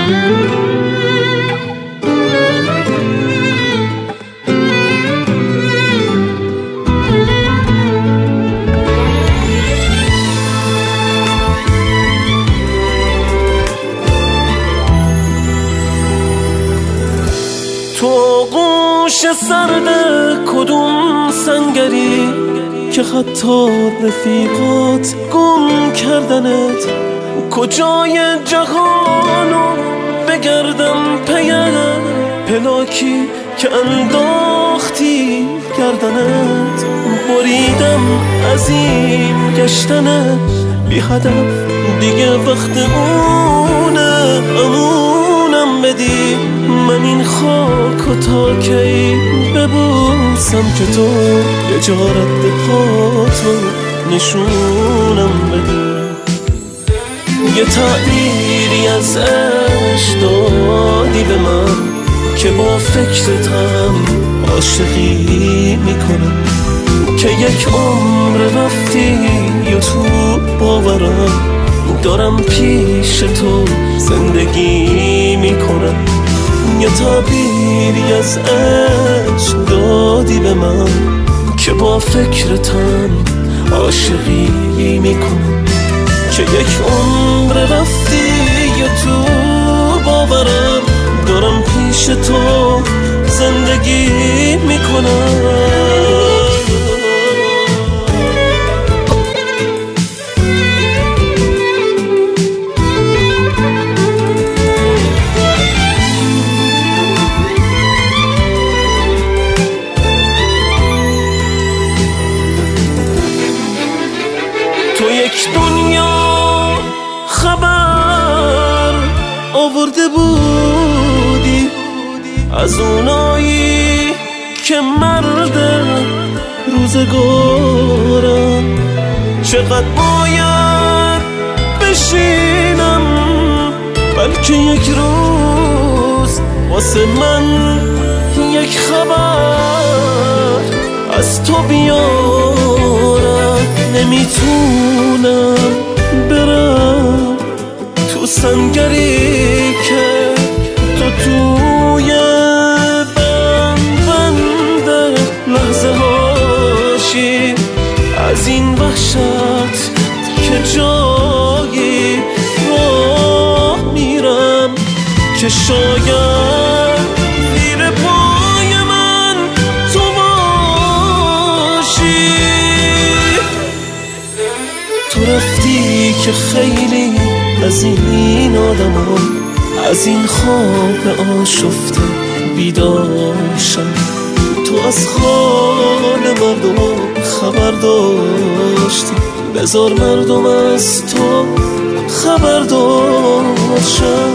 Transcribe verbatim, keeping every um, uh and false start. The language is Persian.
تو آغوش سرد کدوم سنگری که حتی رفیقات گم کردنت؟ کجای جهانو بگردم پیم پلاکی که انداختی گردنت؟ بریدم از این گشتن بی هدف، دیگه وقت اونه امونم بدی. من این خاکو تا کی ببوسم که تو یه جا رد پاتو نشونم بدی؟ یه تعبیری از عشق دادی به من که با فکرتم عاشقی میکنم، که یک عمر رفتی یا تو باورم دارم پیش تو زندگی میکنم. یه تعبیری از عشق دادی به من که با فکرتم عاشقی میکنم، که یک عمر رفتی یا تو باورم دارم پیش تو زندگی میکنم. تو یک دنیا خبر آورده بودی از اونایی که مرد روزگارم. چقدر باید بشینم بلکه یک روز واسه من یک خبر از تو بیارم. نمیتونم برم تو سنگری که تو توی بند بند لحظه هاشی، از این وحشت که جایی راه میرم که شاید زیر پای من تو باشی. تو رفتی که خیلی از این آدم ها از این خواب آشفته بیدار شد. تو از حال مردم خبر داشتی، بذار مردم از تو خبردار شد.